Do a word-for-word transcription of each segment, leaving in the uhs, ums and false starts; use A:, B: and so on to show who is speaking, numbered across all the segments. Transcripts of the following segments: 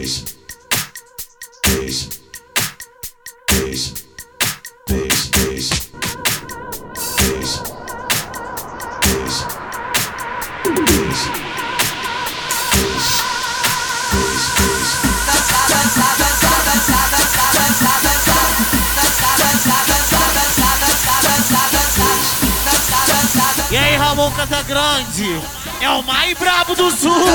A: E aí, Ramon Casagrande, é o mais brabo do sul.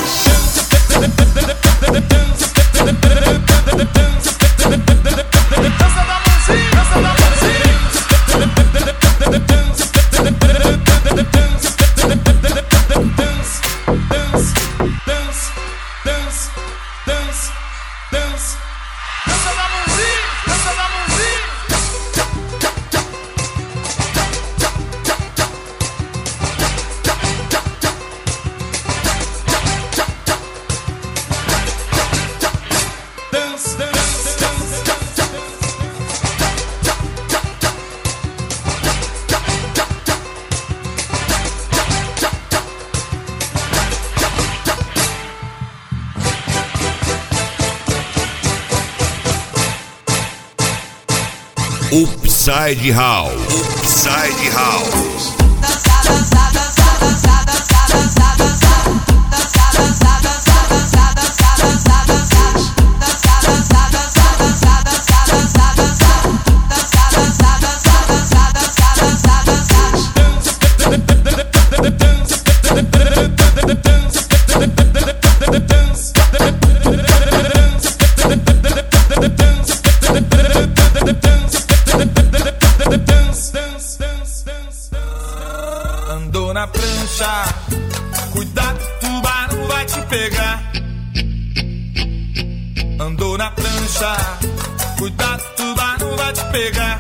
B: Upside House, Upside House.
C: Andou na prancha, cuidado, tubarão vai te pegar. Andou na prancha, cuidado, tubarão vai te pegar.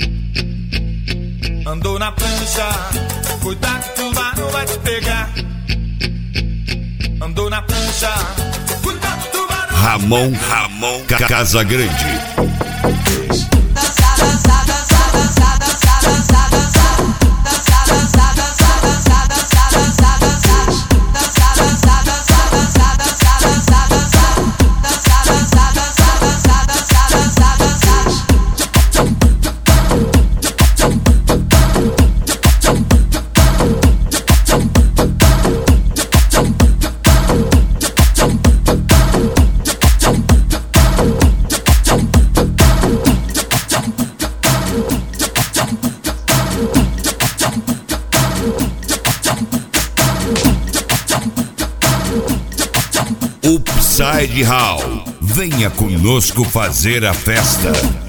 C: Andou na prancha, cuidado, tubarão vai te pegar. Andou na prancha, cuidado, tubarão.
B: Ramon, Ramon Casagrande. Upside House, venha conosco fazer a festa.